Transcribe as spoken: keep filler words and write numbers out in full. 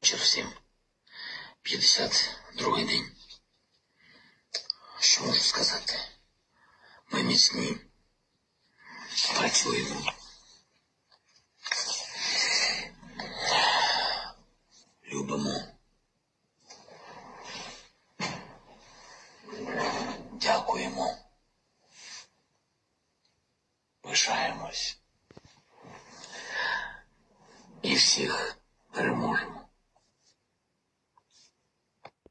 вечір всім. п'ятдесят другий день. Що можу сказати? Ми міцні. Працюємо. Любимо. Дякуємо. Пишаємось. І всіх переможемо.